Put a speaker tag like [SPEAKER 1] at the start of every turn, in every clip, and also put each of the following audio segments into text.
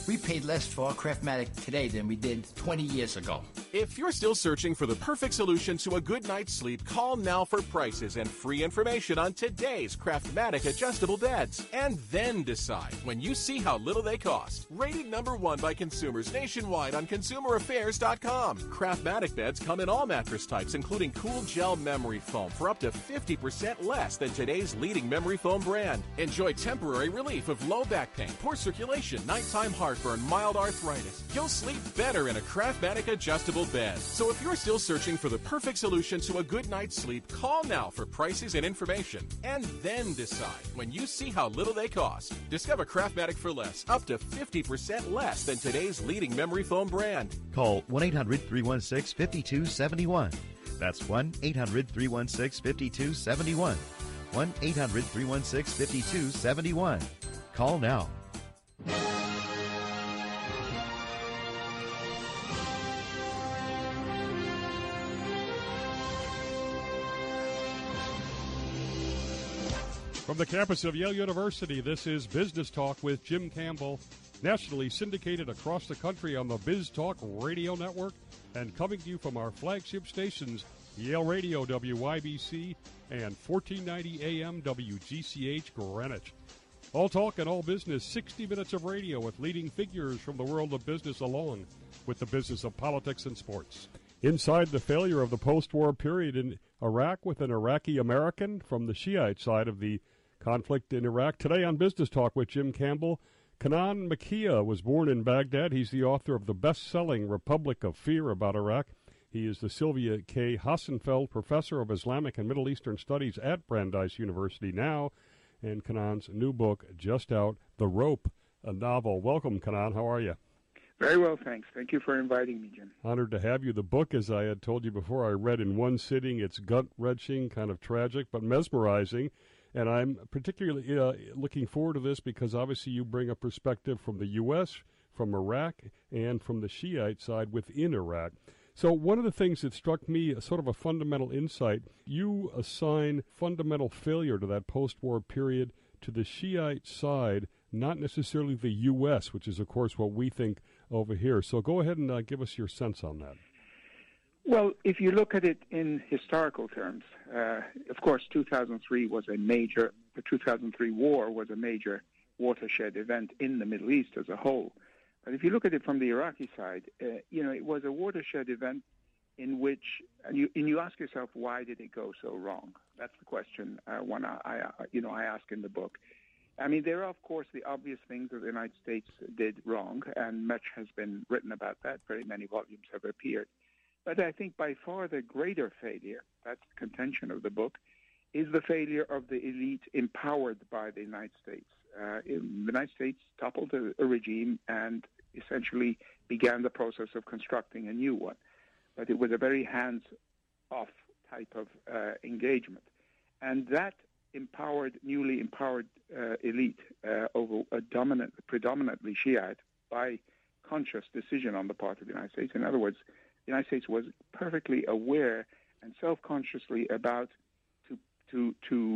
[SPEAKER 1] We paid less for our Craftmatic today than we did 20 years ago.
[SPEAKER 2] If you're still searching for the perfect solution to a good night's sleep, call now for prices and free information on today's Craftmatic adjustable beds. And then decide when you see how little they cost. Rated #1 by consumers nationwide on ConsumerAffairs.com. Craftmatic beds come in all mattress types, including cool gel memory foam for up to 50% less than today's leading memory foam brand. Enjoy temporary relief of low back pain, poor circulation, nighttime heartburn, mild arthritis. You'll sleep better in a Craftmatic adjustable bed. So if you're still searching for the perfect solution to a good night's sleep, call now for prices and information. And then decide when you see how little they cost. Discover Craftmatic for less, up to 50% less than today's leading memory foam brand.
[SPEAKER 3] Call 1-800-316-5271. That's 1-800-316-5271. 1-800-316-5271. Call now.
[SPEAKER 4] From the campus of Yale University, this is Business Talk with Jim Campbell, nationally syndicated across the country on the Biz Talk Radio Network and coming to you from our flagship stations, Yale Radio WYBC and 1490 AM WGCH Greenwich. All talk and all business, 60 minutes of radio with leading figures from the world of business along with the business of politics and sports. Inside the failure of the post-war period in Iraq with an Iraqi American from the Shiite side of the conflict in Iraq. Today on Business Talk with Jim Campbell, Kanan Makia was born in Baghdad. He's the author of the best-selling Republic of Fear about Iraq. He is the Sylvia K. Hassenfeld Professor of Islamic and Middle Eastern Studies at Brandeis University now, and Kanan's new book, just out, The Rope, a novel. Welcome, Kanan. How are you?
[SPEAKER 5] Very well, thanks. Thank you for inviting me, Jim.
[SPEAKER 4] Honored to have you. The book, as I had told you before, I read in one sitting. It's gut-wrenching, kind of tragic, but mesmerizing. And I'm particularly looking forward to this because obviously you bring a perspective from the U.S., from Iraq, and from the Shiite side within Iraq. So one of the things that struck me, sort of a fundamental insight, you assign fundamental failure to that post-war period to the Shiite side, not necessarily the U.S., which is, of course, what we think over here. So go ahead and give us your sense on that.
[SPEAKER 5] Well, if you look at it in historical terms, of course, 2003 was a major, the 2003 war was a major watershed event in the Middle East as a whole. But if you look at it from the Iraqi side, it was a watershed event in which, and you ask yourself, why did it go so wrong? That's the question I ask in the book. I mean, there are, of course, the obvious things that the United States did wrong, and much has been written about that. Very many volumes have appeared. But I think by far the greater failure, that's the contention of the book, is the failure of the elite empowered by the United States. The United States toppled a regime and essentially began the process of constructing a new one. But it was a very hands-off type of engagement. And that newly empowered elite over a predominantly Shiite by conscious decision on the part of the United States. In other words, the United States was perfectly aware and self-consciously about to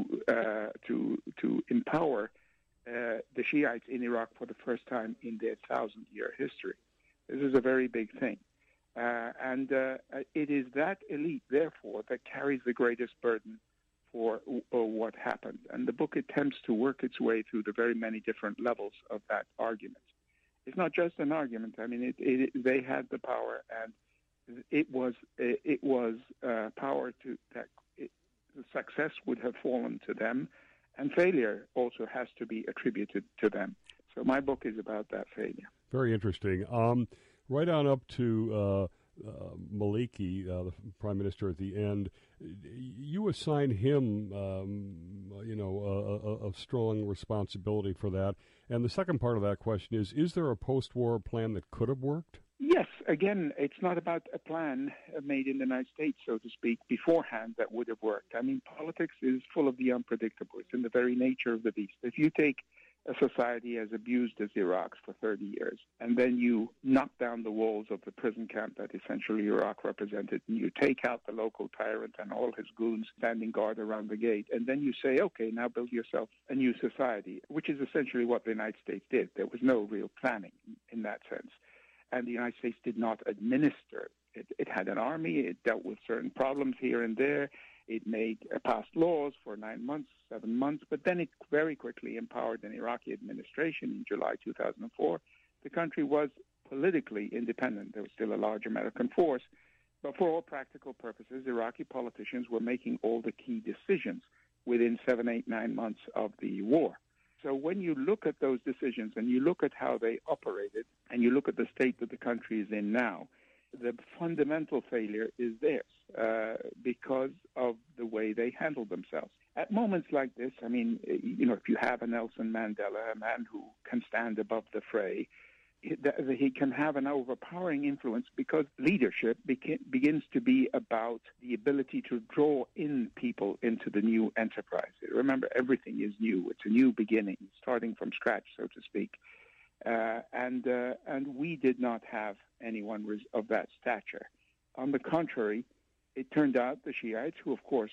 [SPEAKER 5] empower the Shiites in Iraq for the first time in their 1,000-year history. This is a very big thing. And it is that elite, therefore, that carries the greatest burden for what happened. And the book attempts to work its way through the very many different levels of that argument. It's not just an argument. I mean, they had the power, and it was power that the success would have fallen to them, and failure also has to be attributed to them. So my book is about that failure.
[SPEAKER 4] Very interesting. Right on up to Maliki, the prime minister at the end, you assign him, a strong responsibility for that. And the second part of that question is there a post-war plan that could have worked?
[SPEAKER 5] Yes. Again, it's not about a plan made in the United States, so to speak, beforehand that would have worked. I mean, politics is full of the unpredictable. It's in the very nature of the beast. If you take a society as abused as Iraq's for 30 years, and then you knock down the walls of the prison camp that essentially Iraq represented, and you take out the local tyrant and all his goons standing guard around the gate, and then you say, okay, now build yourself a new society, which is essentially what the United States did. There was no real planning in that sense. And the United States did not administer. It had an army. It dealt with certain problems here and there. It passed laws for 9 months, 7 months, but then it very quickly empowered an Iraqi administration in July 2004. The country was politically independent. There was still a large American force, but for all practical purposes, Iraqi politicians were making all the key decisions within 7, 8, 9 months of the war. So when you look at those decisions and you look at how they operated and you look at the state that the country is in now, the fundamental failure is theirs because of the way they handle themselves. At moments like this, I mean, if you have a Nelson Mandela, a man who can stand above the fray, he can have an overpowering influence because leadership begins to be about the ability to draw in people into the new enterprise. Remember, everything is new. It's a new beginning, starting from scratch, so to speak. And we did not have anyone of that stature. On the contrary, it turned out the Shiites, who of course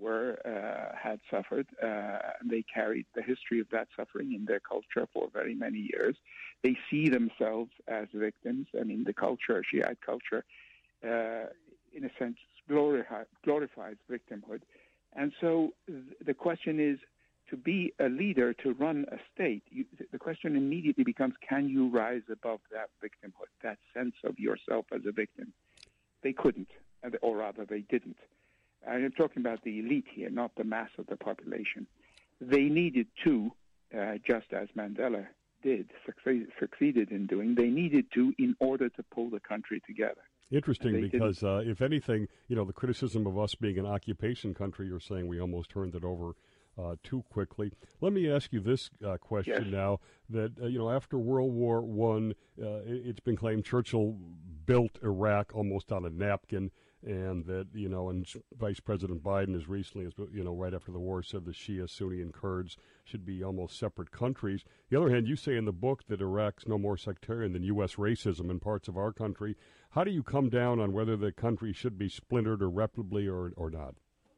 [SPEAKER 5] had suffered, they carried the history of that suffering in their culture for very many years. They see themselves as victims. I mean, the culture, Shiite culture, in a sense, glorifies victimhood. And so the question is, to be a leader, to run a state, the question immediately becomes, can you rise above that victimhood, that sense of yourself as a victim? They couldn't, or rather they didn't. I'm talking about the elite here, not the mass of the population. They needed to, just as Mandela succeeded in doing, they needed to in order to pull the country together.
[SPEAKER 4] Interesting, because if anything, the criticism of us being an occupation country, you're saying we almost turned it over too quickly. Let me ask you this question now, that, after World War I, it's been claimed Churchill built Iraq almost on a napkin, and that, and Vice President Biden as recently as, right after the war said the Shia, Sunni, and Kurds should be almost separate countries. On the other hand, you say in the book that Iraq's no more sectarian than U.S. racism in parts of our country. How do you come down on whether the country should be splintered irreparably or not?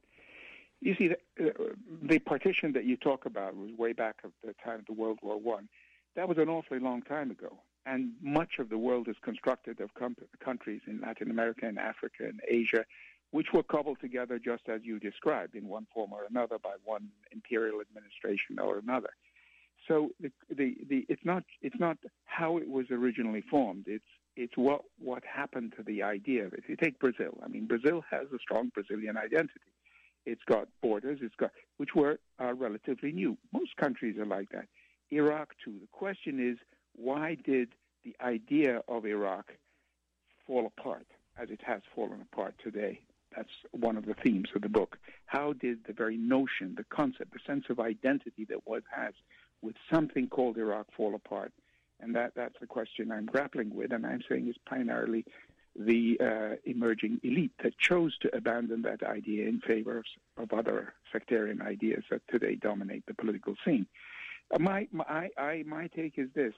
[SPEAKER 5] You see, the partition that you talk about was way back at the time of the World War I. That was an awfully long time ago. And much of the world is constructed of countries in Latin America and Africa and Asia, which were cobbled together just as you described, in one form or another, by one imperial administration or another. So it's not how it was originally formed. It's what happened to the idea of it. If you take Brazil, I mean, Brazil has a strong Brazilian identity. It's got borders, which are relatively new. Most countries are like that. Iraq, too. The question is, why did the idea of Iraq fall apart as it has fallen apart today? That's one of the themes of the book. How did the very notion, the concept, the sense of identity that one has with something called Iraq fall apart? And that's the question I'm grappling with, and I'm saying it's primarily the emerging elite that chose to abandon that idea in favor of other sectarian ideas that today dominate the political scene. My take is this.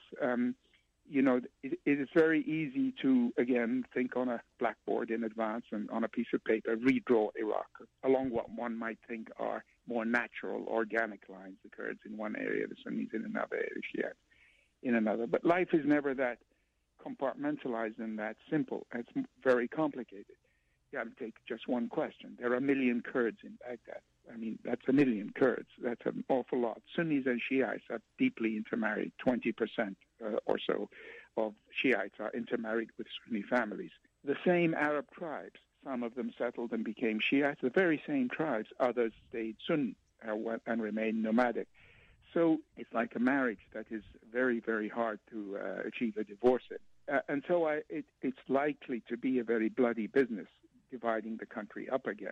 [SPEAKER 5] It is very easy to, again, think on a blackboard in advance and on a piece of paper, redraw Iraq along what one might think are more natural, organic lines. The Kurds in one area, the Sunnis in another area, Shiites in another. But life is never that compartmentalized and that simple. It's very complicated. You got to take just one question. There are 1 million Kurds in Baghdad. I mean, that's 1 million Kurds. That's an awful lot. Sunnis and Shiites are deeply intermarried. 20% or so of Shiites are intermarried with Sunni families. The same Arab tribes, some of them settled and became Shiites. The very same tribes, others stayed Sunni and remained nomadic. So it's like a marriage that is very, very hard to achieve a divorce in. And so it's likely to be a very bloody business, dividing the country up again.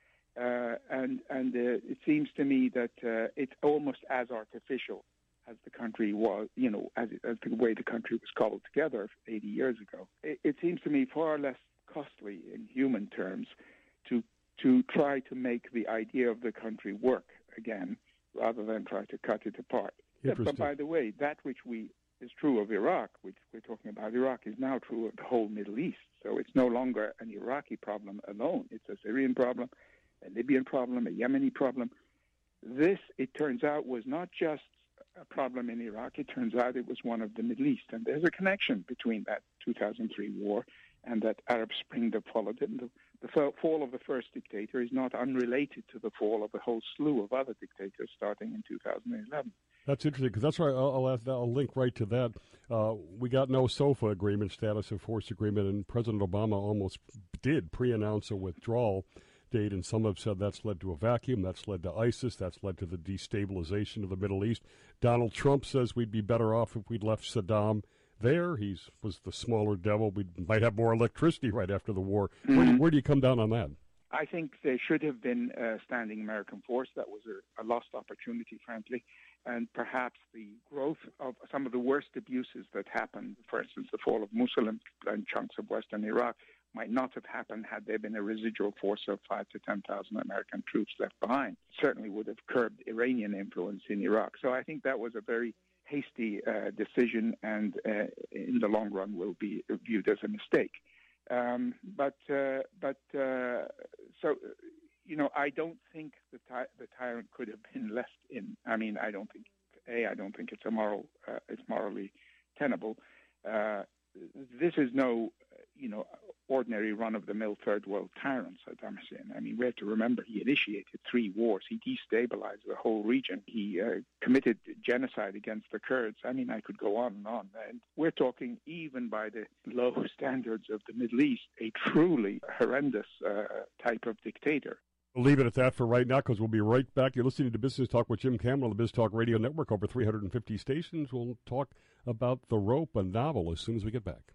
[SPEAKER 5] And it seems to me that it's almost as artificial as the country was, as the way the country was cobbled together 80 years ago. It seems to me far less costly in human terms to try to make the idea of the country work again, rather than try to cut it apart. Yeah, but by the way, that which is true of Iraq, which we're talking about Iraq, is now true of the whole Middle East. So it's no longer an Iraqi problem alone. It's a Syrian problem, a Libyan problem, a Yemeni problem. This, it turns out, was not just a problem in Iraq. It turns out it was one of the Middle East. And there's a connection between that 2003 war and that Arab Spring that followed it. And the fall of the first dictator is not unrelated to the fall of a whole slew of other dictators starting in 2011.
[SPEAKER 4] That's interesting, because that's right. I'll link right to that. We got no SOFA agreement, status of force agreement, and President Obama almost did pre-announce a withdrawal date, and some have said that's led to a vacuum, that's led to ISIS, that's led to the destabilization of the Middle East. Donald Trump says we'd be better off if we'd left Saddam there. He was the smaller devil. We might have more electricity right after the war. Mm-hmm. Where do you come down on that?
[SPEAKER 5] I think there should have been a standing American force. That was a lost opportunity, frankly. And perhaps the growth of some of the worst abuses that happened, for instance, the fall of Mosul and chunks of western Iraq, might not have happened had there been a residual force of 5,000 to 10,000 American troops left behind. Certainly would have curbed Iranian influence in Iraq. So I think that was a very hasty decision, and in the long run will be viewed as a mistake. So, you know, I don't think the tyrant could have been left in. I mean, I don't think it's it's morally tenable. This is no, ordinary run-of-the-mill third-world tyrant, Saddam Hussein. I mean, we have to remember he initiated 3 wars. He destabilized the whole region. He committed genocide against the Kurds. I mean, I could go on and on. And we're talking, even by the low standards of the Middle East, a truly horrendous type of dictator.
[SPEAKER 4] We'll leave it at that for right now, because we'll be right back. You're listening to Business Talk with Jim Campbell on the Biz Talk Radio Network, over 350 stations. We'll talk about The Rope, a novel, as soon as we get back.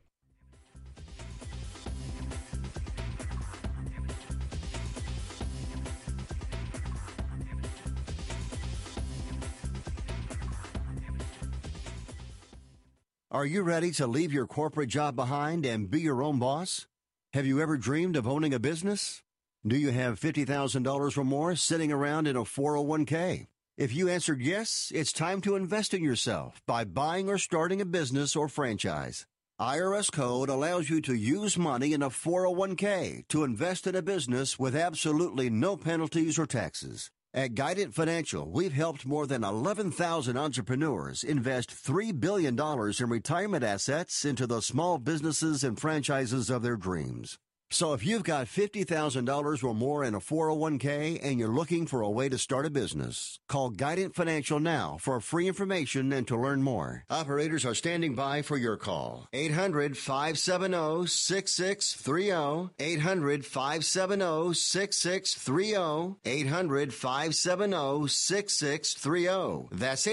[SPEAKER 6] Are you ready to leave your corporate job behind and be your own boss? Have you ever dreamed of owning a business? Do you have $50,000 or more sitting around in a 401k? If you answered yes, it's time to invest in yourself by buying or starting a business or franchise. IRS code allows you to use money in a 401k to invest in a business with absolutely no penalties or taxes. At Guidant Financial, we've helped more than 11,000 entrepreneurs invest $3 billion in retirement assets into the small businesses and franchises of their dreams. So if you've got $50,000 or more in a 401k and you're looking for a way to start a business, call Guidant Financial now for free information and to learn more. Operators are standing by for your call. 800-570-6630. 800-570-6630. 800-570-6630. That's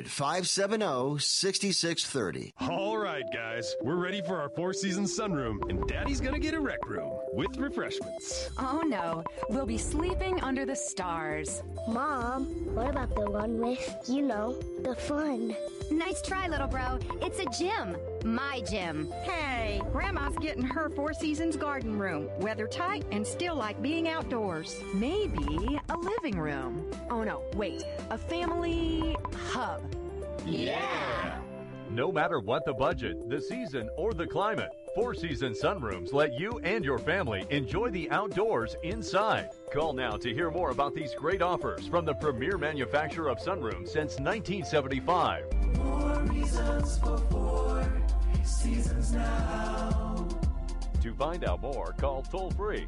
[SPEAKER 6] 800-570-6630.
[SPEAKER 7] All right, guys. We're ready for our Four Seasons sunroom, and Daddy's gonna get a rec room with refreshments.
[SPEAKER 8] Oh, no. We'll be sleeping under the stars.
[SPEAKER 9] Mom, what about the one with, the fun?
[SPEAKER 10] Nice try, little bro. It's a gym. My gym.
[SPEAKER 11] Hey, Grandma's getting her Four Seasons garden room. Weather tight and still like being outdoors.
[SPEAKER 8] Maybe a living room. Oh, no. Wait. A family hub.
[SPEAKER 10] Yeah!
[SPEAKER 12] No matter what the budget, the season, or the climate, Four Seasons Sunrooms let you and your family enjoy the outdoors inside. Call now to hear more about these great offers from the premier manufacturer of sunrooms since 1975.
[SPEAKER 13] More reasons for Four Seasons now.
[SPEAKER 12] To find out more, call toll-free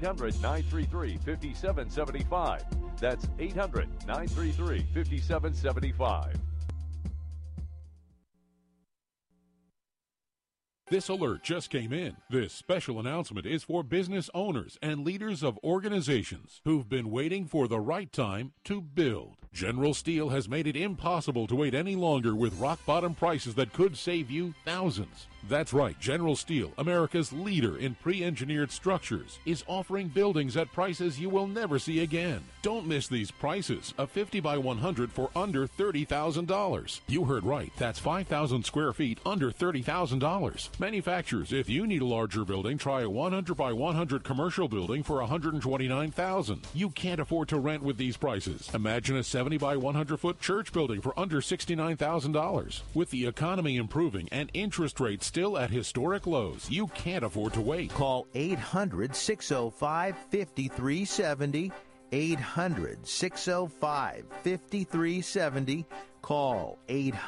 [SPEAKER 12] 800-933-5775. That's 800-933-5775.
[SPEAKER 14] This alert just came in. This special announcement is for business owners and leaders of organizations who've been waiting for the right time to build. General Steel has made it impossible to wait any longer with rock-bottom prices that could save you thousands. That's right, General Steel, America's leader in pre-engineered structures, is offering buildings at prices you will never see again. Don't miss these prices. A 50 by 100 for under $30,000. You heard right. That's 5,000 square feet under $30,000. Manufacturers, if you need a larger building, try a 100 by 100 commercial building for $129,000. You can't afford to rent with these prices. Imagine a 70 by 100 foot church building for under $69,000. With the economy improving and interest rates still at historic lows, you can't afford to wait.
[SPEAKER 15] Call 800-605-5370. 800-605-5370. Call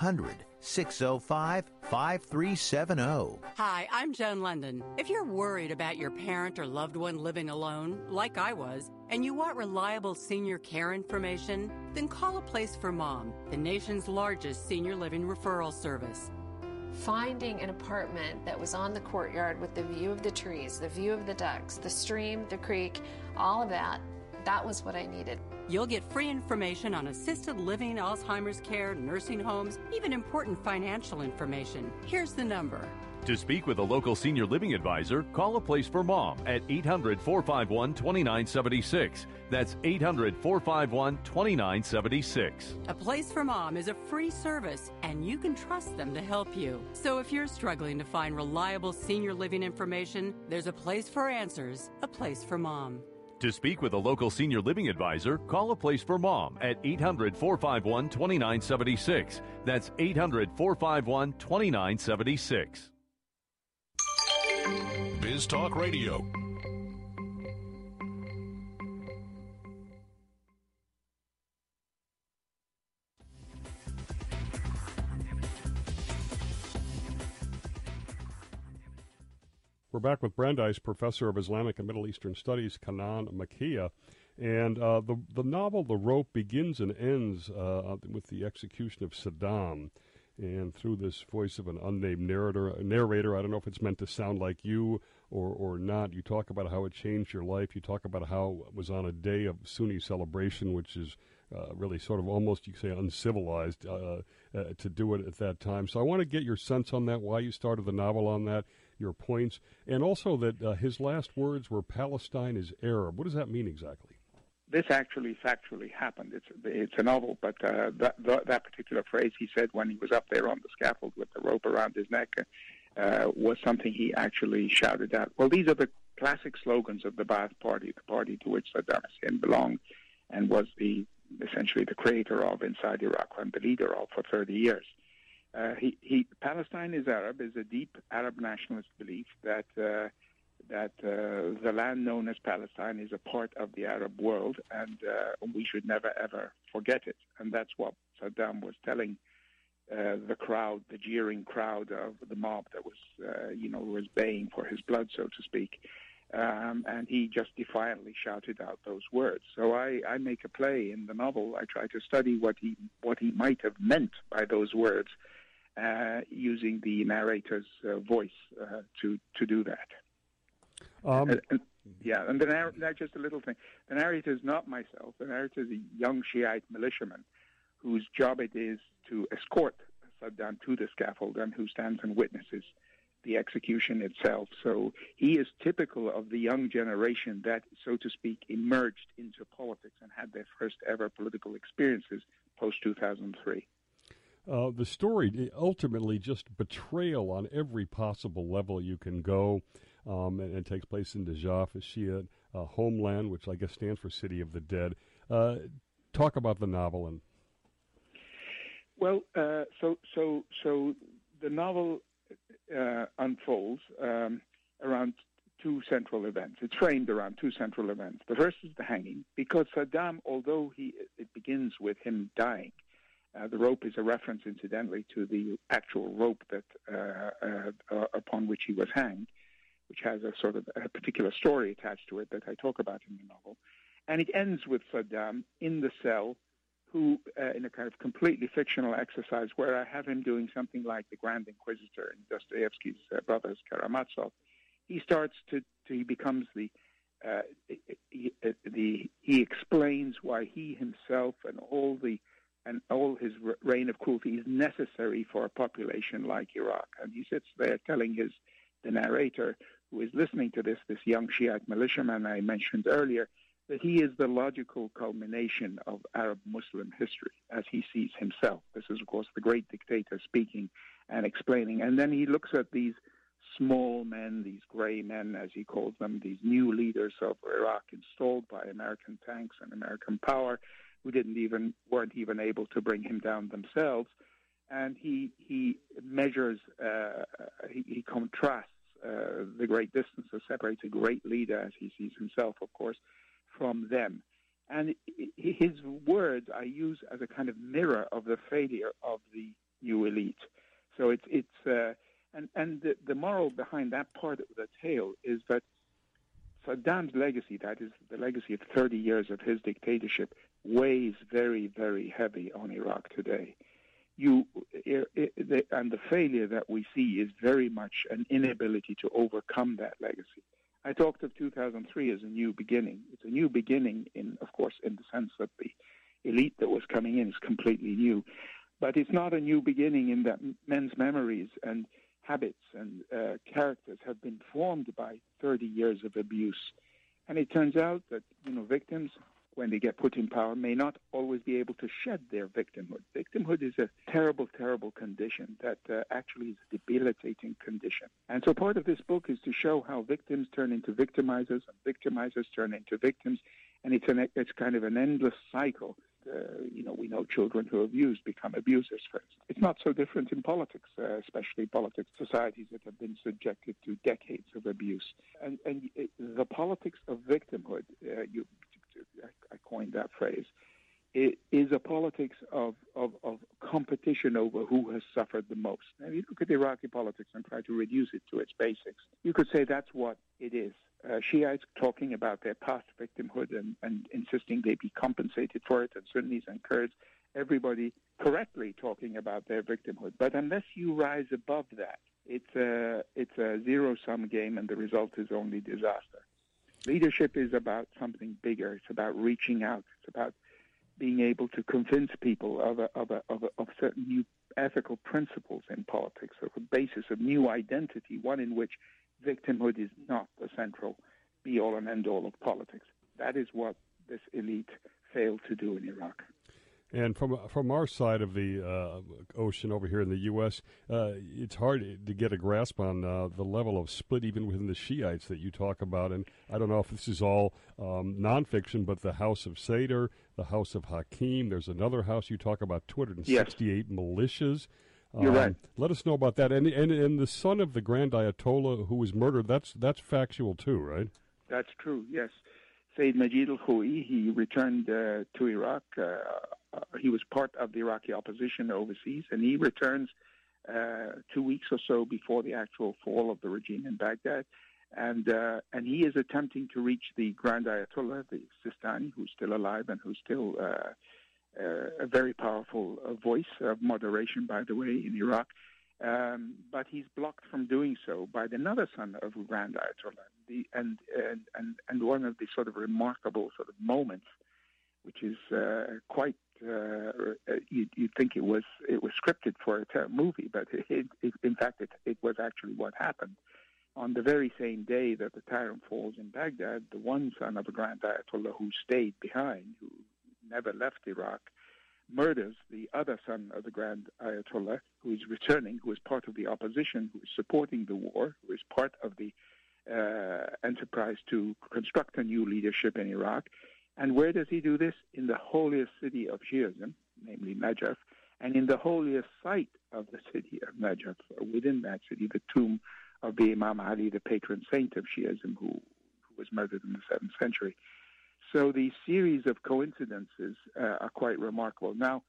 [SPEAKER 15] 800-605-5370.
[SPEAKER 16] Hi, I'm Joan London. If you're worried about your parent or loved one living alone, like I was, and you want reliable senior care information, then call A Place for Mom, the nation's largest senior living referral service.
[SPEAKER 17] Finding an apartment that was on the courtyard with the view of the trees, the view of the ducks, the stream, the creek, all of that, that was what I needed.
[SPEAKER 16] You'll get free information on assisted living, Alzheimer's care, nursing homes, even important financial information. Here's the number.
[SPEAKER 12] To speak with a local senior living advisor, call A Place for Mom at 800-451-2976. That's 800-451-2976.
[SPEAKER 16] A Place for Mom is a free service, and you can trust them to help you. So if you're struggling to find reliable senior living information, there's a place for answers, A Place for Mom.
[SPEAKER 12] To speak with a local senior living advisor, call A Place for Mom at 800-451-2976. That's 800-451-2976.
[SPEAKER 14] Biz Talk Radio.
[SPEAKER 4] We're back with Brandeis, Professor of Islamic and Middle Eastern Studies, Kanan Makia. And the novel, The Rope, begins and ends with the execution of Saddam. And through this voice of an unnamed narrator, I don't know if it's meant to sound like you or not, you talk about how it changed your life. You talk about how it was on a day of Sunni celebration, which is really sort of almost, you could say, uncivilized to do it at that time. So I want to get your sense on that, why you started the novel on that, your points, and also that his last words were Palestine is Arab. What does that mean exactly?
[SPEAKER 5] This actually factually happened. It's a novel, but that particular phrase he said when he was up there on the scaffold with the rope around his neck was something he actually shouted out. Well, these are the classic slogans of the Ba'ath Party, the party to which Saddam Hussein belonged and was essentially the creator of inside Iraq and the leader of for 30 years. Palestine is Arab is a deep Arab nationalist belief that the land known as Palestine is a part of the Arab world, and we should never, ever forget it. And that's what Saddam was telling the crowd, the jeering crowd of the mob that was, was baying for his blood, so to speak. And he just defiantly shouted out those words. So I make a play in the novel. I try to study what he might have meant by those words, using the narrator's voice to do that. And just a little thing. The narrator is not myself. The narrator is a young Shiite militiaman whose job it is to escort Saddam to the scaffold and who stands and witnesses the execution itself. So he is typical of the young generation that, so to speak, emerged into politics and had their first ever political experiences post-2003.
[SPEAKER 4] The story, ultimately just betrayal on every possible level you can go. And it takes place in Najaf, a Shia homeland, which I guess stands for City of the Dead. Talk about the novel.
[SPEAKER 5] Well, so the novel unfolds around two central events. It's framed around two central events. The first is the hanging, because Saddam, although it begins with him dying, the rope is a reference, incidentally, to the actual rope that upon which he was hanged, which has a sort of a particular story attached to it that I talk about in the novel. And it ends with Saddam in the cell, who, in a kind of completely fictional exercise where I have him doing something like the Grand Inquisitor in Dostoevsky's Brothers Karamazov, he becomes he explains why he himself and all the and all his reign of cruelty is necessary for a population like Iraq. And he sits there telling the narrator who is listening to this young Shiite militiaman I mentioned earlier, that he is the logical culmination of Arab Muslim history as he sees himself. This is, of course, the great dictator speaking and explaining. And then he looks at these small men, these gray men, as he calls them, these new leaders of Iraq installed by American tanks and American power, who weren't even able to bring him down themselves. And he measures, he contrasts the great distance that separates a great leader, as he sees himself, of course, from them. And his words I use as a kind of mirror of the failure of the new elite. So and the moral behind that part of the tale is that Saddam's legacy, that is the legacy of 30 years of his dictatorship, weighs very, very heavy on Iraq today. And the failure that we see is very much an inability to overcome that legacy. I talked of 2003 as a new beginning. It's a new beginning, of course, in the sense that the elite that was coming in is completely new. But it's not a new beginning in that men's memories and habits and characters have been formed by 30 years of abuse. And it turns out that, victims, when they get put in power, may not always be able to shed their victimhood. Victimhood is a terrible, terrible condition that actually is a debilitating condition. And so part of this book is to show how victims turn into victimizers and victimizers turn into victims. And it's kind of an endless cycle. We know children who are abused become abusers, for instance. It's not so different in politics, especially politics, societies that have been subjected to decades of abuse. And the politics of victimhood, I coined that phrase, it is a politics of competition over who has suffered the most. Now, if you look at Iraqi politics and try to reduce it to its basics, you could say that's what it is. Shiites talking about their past victimhood and insisting they be compensated for it, and Sunnis and Kurds, everybody correctly talking about their victimhood. But unless you rise above that, it's a zero-sum game, and the result is only disaster. Leadership is about something bigger. It's about reaching out. It's about being able to convince people of certain new ethical principles in politics, of a basis of new identity, one in which victimhood is not the central be-all and end-all of politics. That is what this elite failed to do in Iraq.
[SPEAKER 4] And from our side of the ocean over here in the U.S., it's hard to get a grasp on the level of split even within the Shiites that you talk about. And I don't know if this is all nonfiction, but the House of Sadr, the House of Hakim, there's another house you talk about, 268 militias.
[SPEAKER 5] You're right.
[SPEAKER 4] Let us know about that. And the son of the Grand Ayatollah who was murdered, that's factual too, right?
[SPEAKER 5] That's true, yes. Sayyid Majid al-Khouei, he returned to Iraq. He was part of the Iraqi opposition overseas, and he returns 2 weeks or so before the actual fall of the regime in Baghdad. And he is attempting to reach the Grand Ayatollah, the Sistani, who's still alive and who's still a very powerful voice of moderation, by the way, in Iraq. But he's blocked from doing so by another son of Grand Ayatollah. And one of the sort of remarkable sort of moments, which is quite you'd think it was scripted for a movie, but in fact it was actually what happened. On the very same day that the tyrant falls in Baghdad, the one son of a Grand Ayatollah who stayed behind, who never left Iraq, murders the other son of the Grand Ayatollah, who is returning, who is part of the opposition, who is supporting the war, who is part of the enterprise to construct a new leadership in Iraq. And where does he do this? In the holiest city of Shiism, namely Najaf, and in the holiest site of the city of Najaf, within that city, the tomb of the Imam Ali, the patron saint of Shiism, who was murdered in the 7th century. So the series of coincidences are quite remarkable. Now,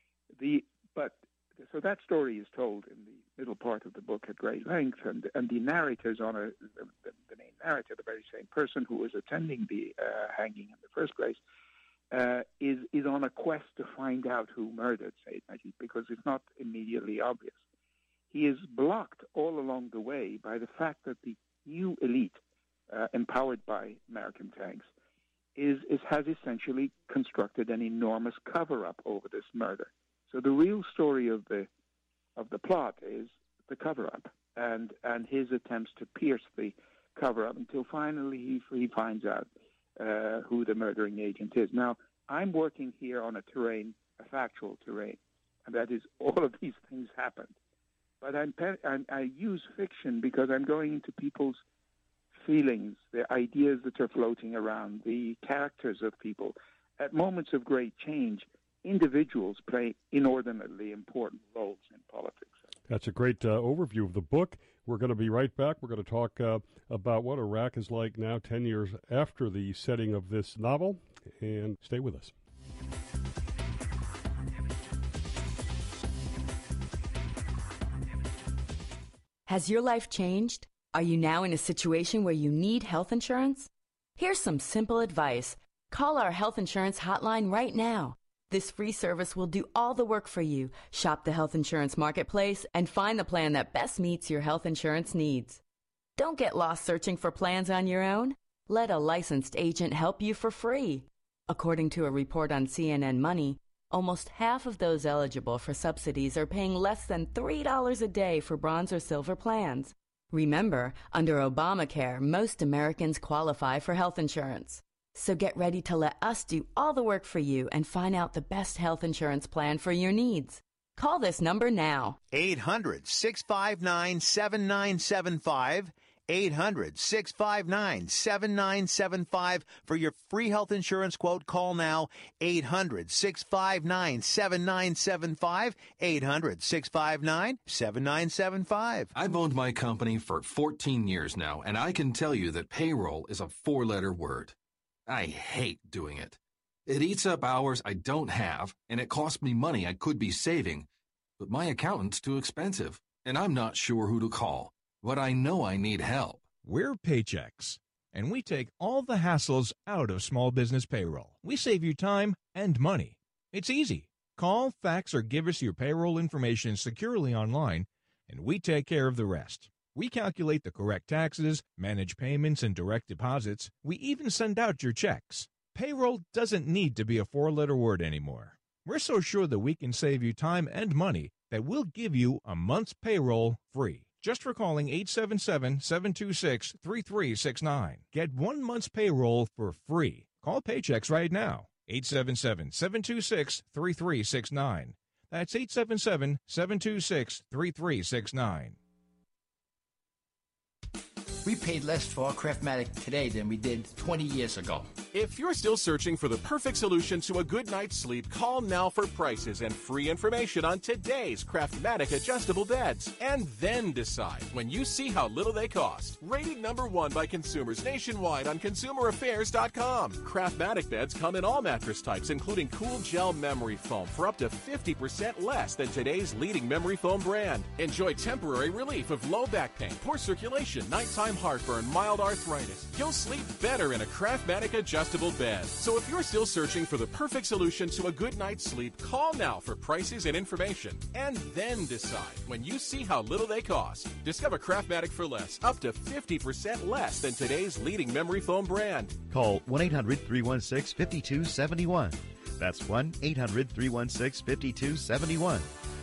[SPEAKER 5] so that story is told in the middle part of the book at great length, and the narrator's the main narrator, the very same person who was attending the hanging in the first place, is on a quest to find out who murdered Sayyid Majid, because it's not immediately obvious. He is blocked all along the way by the fact that the new elite, empowered by American tanks, has essentially constructed an enormous cover-up over this murder. So the real story of the plot is the cover-up and his attempts to pierce the cover-up until finally he finds out who the murdering agent is. Now, I'm working here on a factual terrain, and that is all of these things happened. But I use fiction because I'm going into people's feelings, the ideas that are floating around, the characters of people. At moments of great change, individuals play inordinately important roles in politics.
[SPEAKER 4] That's a great overview of the book. We're going to be right back. We're going to talk about what Iraq is like now 10 years after the setting of this novel. And stay with us.
[SPEAKER 18] Has your life changed? Are you now in a situation where you need health insurance? Here's some simple advice. Call our health insurance hotline right now. This free service will do all the work for you. Shop the health insurance marketplace and find the plan that best meets your health insurance needs. Don't get lost searching for plans on your own. Let a licensed agent help you for free. According to a report on CNN Money, almost half of those eligible for subsidies are paying less than $3 a day for bronze or silver plans. Remember, under Obamacare, most Americans qualify for health insurance. So get ready to let us do all the work for you and find out the best health insurance plan for your needs. Call this number now.
[SPEAKER 15] 800-659-7975. 800-659-7975 for your free health insurance quote. Call now. 800-659-7975. 800-659-7975.
[SPEAKER 19] I've owned my company for 14 years now, and I can tell you that payroll is a 4-letter word. I hate doing it. It eats up hours I don't have, and it costs me money I could be saving. But my accountant's too expensive, and I'm not sure who to call. But I know I need help.
[SPEAKER 20] We're Paychex, and we take all the hassles out of small business payroll. We save you time and money. It's easy. Call, fax, or give us your payroll information securely online, and we take care of the rest. We calculate the correct taxes, manage payments and direct deposits. We even send out your checks. Payroll doesn't need to be a 4-letter word anymore. We're so sure that we can save you time and money that we'll give you a month's payroll free. Just for calling 877-726-3369. Get 1 month's payroll for free. Call Paychex right now. 877-726-3369. That's 877-726-3369.
[SPEAKER 1] We paid less for our Craftmatic today than we did 20 years ago.
[SPEAKER 2] If you're still searching for the perfect solution to a good night's sleep, call now for prices and free information on today's Craftmatic adjustable beds. And then decide when you see how little they cost. Rated #1 by consumers nationwide on ConsumerAffairs.com. Craftmatic beds come in all mattress types, including cool gel memory foam for up to 50% less than today's leading memory foam brand. Enjoy temporary relief of low back pain, poor circulation, nighttime heartburn, mild arthritis. You'll sleep better in a Craftmatic adjustable bed. So if you're still searching for the perfect solution to a good night's sleep, call now for prices and information. And then decide when you see how little they cost. Discover Craftmatic for less, up to 50% less than today's leading memory foam brand.
[SPEAKER 3] Call 1-800-316-5271. That's 1-800-316-5271.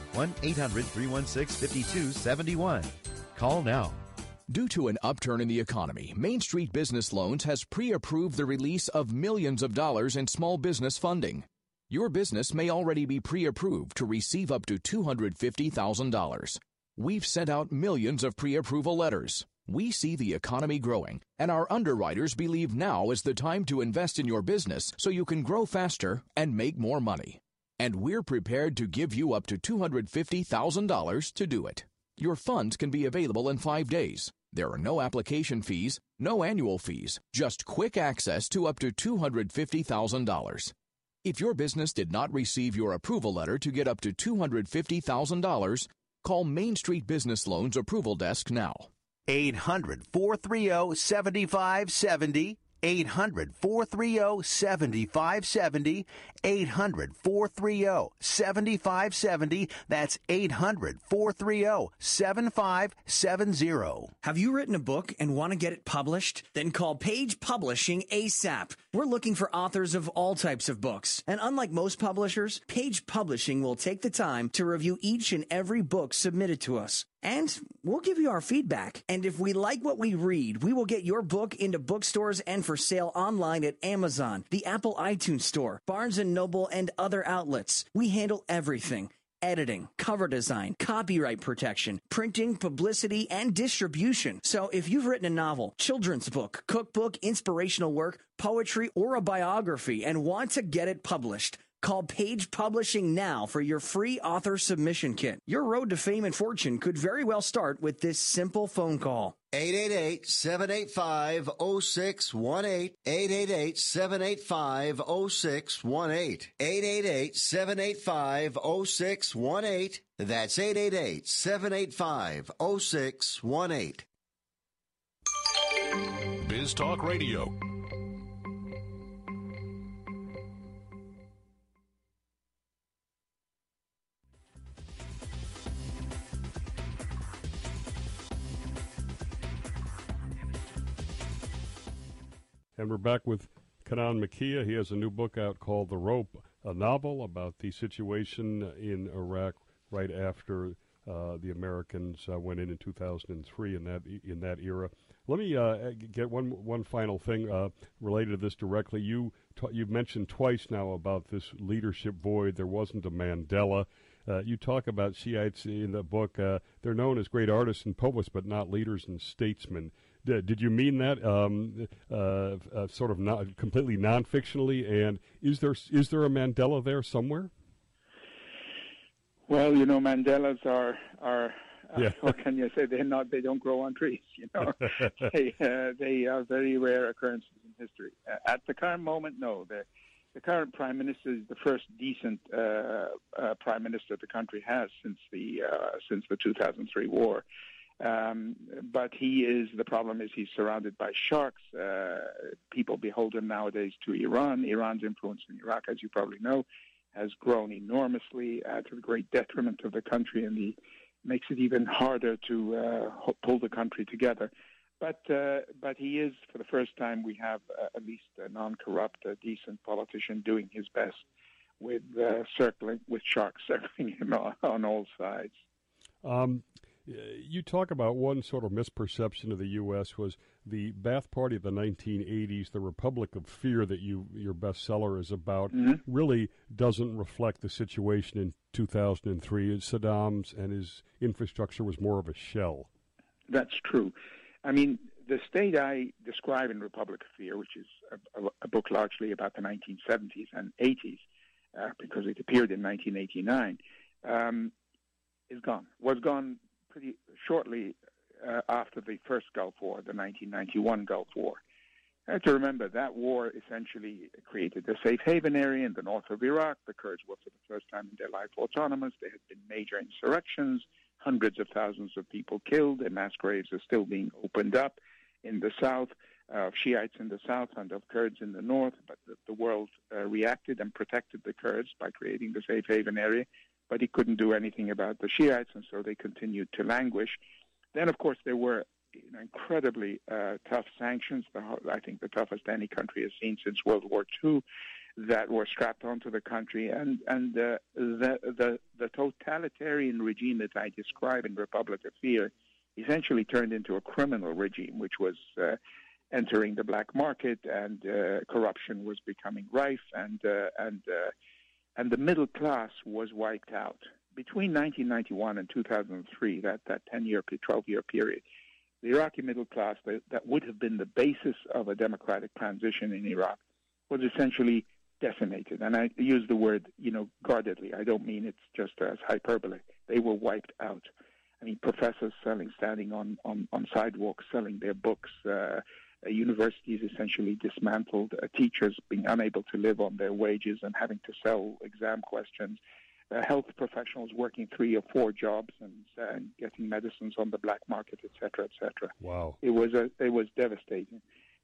[SPEAKER 3] 1-800-316-5271. Call now.
[SPEAKER 21] Due to an upturn in the economy, Main Street Business Loans has pre-approved the release of millions of dollars in small business funding. Your business may already be pre-approved to receive up to $250,000. We've sent out millions of pre-approval letters. We see the economy growing, and our underwriters believe now is the time to invest in your business so you can grow faster and make more money. And we're prepared to give you up to $250,000 to do it. Your funds can be available in 5 days. There are no application fees, no annual fees, just quick access to up to $250,000. If your business did not receive your approval letter to get up to $250,000, call Main Street Business Loans Approval Desk now.
[SPEAKER 15] 800-430-7570. 800-430-7570. 800-430-7570. That's 800-430-7570.
[SPEAKER 6] Have you written a book and want to get it published? Then call Page Publishing ASAP. We're looking for authors of all types of books. And unlike most publishers, Page Publishing will take the time to review each and every book submitted to us. And we'll give you our feedback. And if we like what we read, we will get your book into bookstores and for sale online at Amazon, the Apple iTunes Store, Barnes & Noble, and other outlets. We handle everything. Editing, cover design, copyright protection, printing, publicity, and distribution. So if you've written a novel, children's book, cookbook, inspirational work, poetry, or a biography and want to get it published, call Page Publishing now for your free author submission kit. Your road to fame and fortune could very well start with this simple phone call.
[SPEAKER 22] 888-785-0618. 888-785-0618. 888-785-0618. That's 888-785-0618.
[SPEAKER 14] Biz Talk Radio.
[SPEAKER 4] And we're back with Kanan Makia. He has a new book out called The Rope, a novel about the situation in Iraq right after the Americans went in 2003 in that era. Let me get one final thing related to this directly. You've mentioned twice now about this leadership void. There wasn't a Mandela. You talk about Shiites in the book. They're known as great artists and poets, but not leaders and statesmen. Did you mean that sort of not completely non-fictionally? And is there a Mandela there somewhere?
[SPEAKER 5] Well, Mandelas are what can you say? They don't grow on trees. They are very rare occurrences in history. At the current moment, no. The current prime minister is the first decent prime minister the country has since the 2003 war. But the problem is he's surrounded by sharks. People behold him nowadays to Iran. Iran's influence in Iraq, as you probably know, has grown enormously to the great detriment of the country, and makes it even harder to pull the country together. But he is, for the first time, we have at least a non-corrupt, decent politician doing his best with sharks circling him on all sides.
[SPEAKER 4] You talk about one sort of misperception of the U.S. was the Ba'ath Party of the 1980s, the Republic of Fear that your bestseller is about, really doesn't reflect the situation in 2003. Saddam's and his infrastructure was more of a shell. That's true. I mean, the state I describe in Republic of Fear, which is a book largely about the 1970s and 80s, because it appeared in 1989, was gone pretty shortly after the first Gulf War, the 1991 Gulf War. You have to remember that war essentially created a safe haven area in the north of Iraq. The Kurds were for the first time in their life autonomous. There had been major insurrections, hundreds of thousands of people killed. Their mass graves are still being opened up in the south, of Shiites in the south and of Kurds in the north. But the world reacted and protected the Kurds by creating the safe haven area. But he couldn't do anything about the Shiites, and so they continued to languish. Then, of course, there were incredibly tough sanctions, I think the toughest any country has seen since World War II, that were strapped onto the country. And the totalitarian regime that I describe in Republic of Fear essentially turned into a criminal regime, which was entering the black market, and corruption was becoming rife, and the middle class was wiped out. Between 1991 and 2003, that 10-year, 12-year period, the Iraqi middle class that would have been the basis of a democratic transition in Iraq was essentially decimated. And I use the word, guardedly. I don't mean it's just as hyperbole. They were wiped out. I mean, professors standing on sidewalks selling their books, universities essentially dismantled, teachers being unable to live on their wages and having to sell exam questions, health professionals working 3 or 4 jobs and getting medicines on the black market, et cetera, et cetera. Wow.
[SPEAKER 5] It was devastating.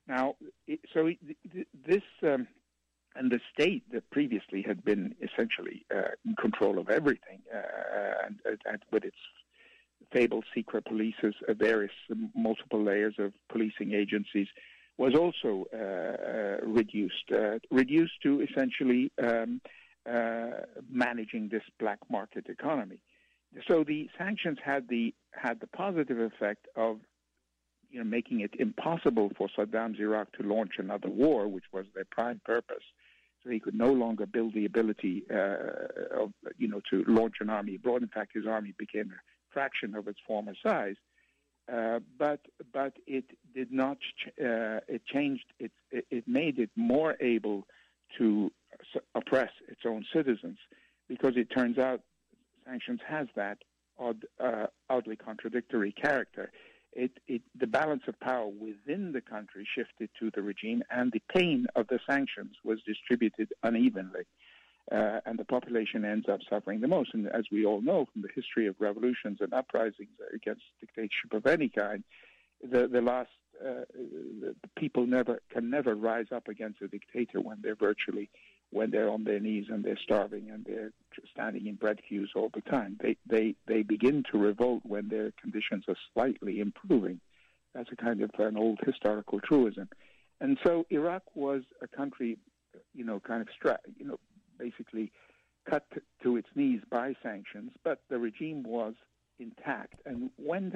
[SPEAKER 5] Now, this and the state that previously had been essentially in control of everything, and with its fabled secret polices, various multiple layers of policing agencies, was also reduced to essentially managing this black market economy. So the sanctions had the positive effect of making it impossible for Saddam's Iraq to launch another war, which was their prime purpose. So he could no longer build the ability to launch an army abroad. In fact, his army became a fraction of its former size. But it did not. It changed. It made it more able to oppress its own citizens, because it turns out sanctions has that oddly contradictory character. The balance of power within the country shifted to the regime, and the pain of the sanctions was distributed unevenly. And the population ends up suffering the most. And as we all know from the history of revolutions and uprisings against dictatorship of any kind, the people can never rise up against a dictator when they're on their knees and they're starving and they're standing in bread queues all the time. They begin to revolt when their conditions are slightly improving. That's a kind of an old historical truism. And so Iraq was a country, basically cut to its knees by sanctions, but the regime was intact. And when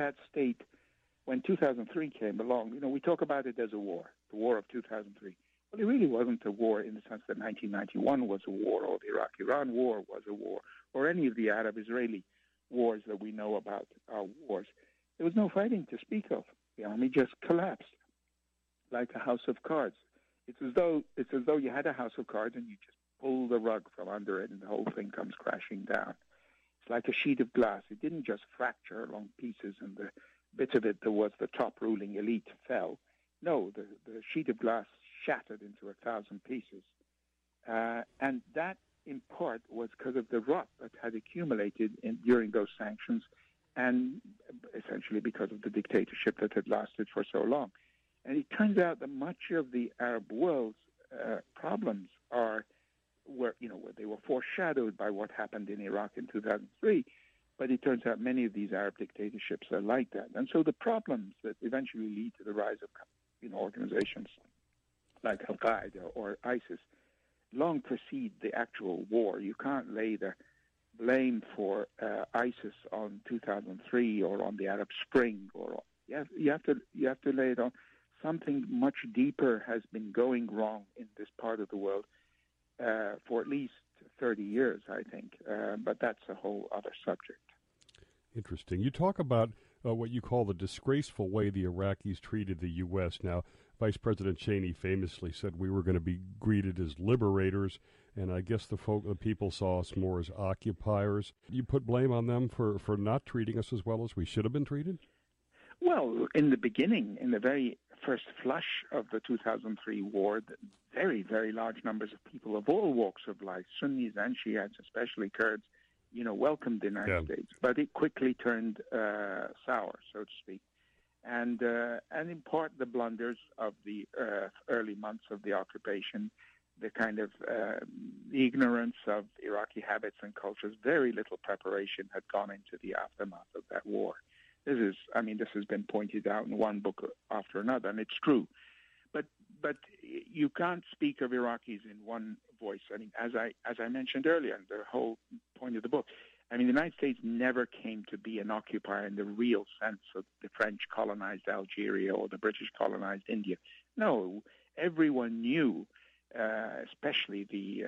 [SPEAKER 5] 2003 came along, we talk about it as a war, the war of 2003. Well, it really wasn't a war in the sense that 1991 was a war, or the Iraq-Iran war was a war, or any of the Arab-Israeli wars that we know about are wars. There was no fighting to speak of. The army just collapsed like a house of cards. It's as though you had a house of cards and you just pull the rug from under it and the whole thing comes crashing down. It's like a sheet of glass. It didn't just fracture along pieces and the bits of it that was the top ruling elite fell. No, the sheet of glass shattered into 1,000 pieces. And that, in part, was because of the rot that had accumulated during those sanctions, and essentially because of the dictatorship that had lasted for so long. And it turns out that much of the Arab world's problems were they were foreshadowed by what happened in Iraq in 2003, but it turns out many of these Arab dictatorships are like that. And so the problems that eventually lead to the rise of organizations like Al-Qaeda or ISIS long precede the actual war. You can't lay the blame for ISIS on 2003 or on the Arab Spring, or you have to lay it on something much deeper has been going wrong in this part of the world for at least 30 years, I think. But that's a whole other subject.
[SPEAKER 4] Interesting. You talk about what you call the disgraceful way the Iraqis treated the U.S. Now, Vice President Cheney famously said we were going to be greeted as liberators, and I guess the people saw us more as occupiers. You put blame on them for not treating us as well as we should have been treated?
[SPEAKER 5] Well, in the beginning, in the very first flush of the 2003 war, very, very large numbers of people of all walks of life, Sunnis and Shiites, especially Kurds, welcomed the United States. But it quickly turned sour, so to speak. And in part, the blunders of the early months of the occupation, the kind of the ignorance of Iraqi habits and cultures, very little preparation had gone into the aftermath of that war. This has been pointed out in one book after another, and it's true. But you can't speak of Iraqis in one voice. As I mentioned earlier, and the whole point of the book, the United States never came to be an occupier in the real sense of the French colonized Algeria or the British colonized India. No, everyone knew, especially the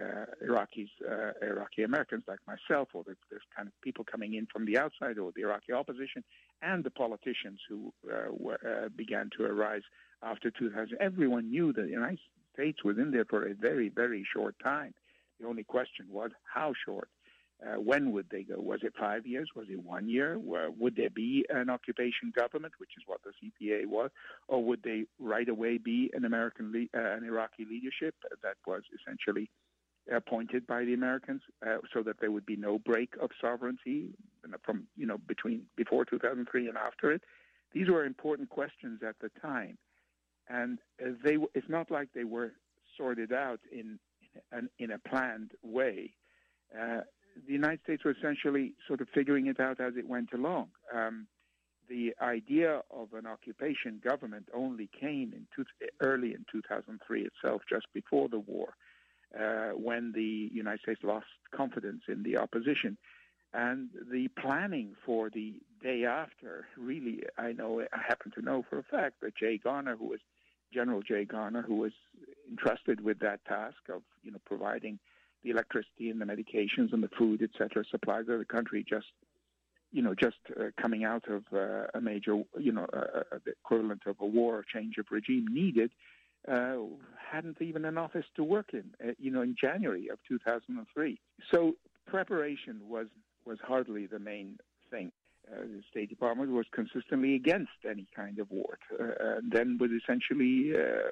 [SPEAKER 5] Iraqi Americans like myself, or the kind of people coming in from the outside, or the Iraqi opposition, and the politicians who began to arise after 2000. Everyone knew that the United States was in there for a very, very short time. The only question was how short. When would they go? Was it 5 years? Was it 1 year? Would there be an occupation government, which is what the CPA was, or would they right away be an Iraqi leadership that was essentially appointed by the Americans, so that there would be no break of sovereignty from before 2003 and after it? These were important questions at the time, And it's not like they were sorted out in a planned way. The United States were essentially sort of figuring it out as it went along. The idea of an occupation government only came early in 2003 itself, just before the war, when the United States lost confidence in the opposition. And the planning for the day after, really, I happen to know for a fact that General Jay Garner, who was entrusted with that task of, providing the electricity and the medications and the food, etc., supplies of the country, just coming out of a major, the equivalent of a war or change of regime needed, hadn't even an office to work in January of 2003. So preparation was hardly the main thing. The State Department was consistently against any kind of war, and then was essentially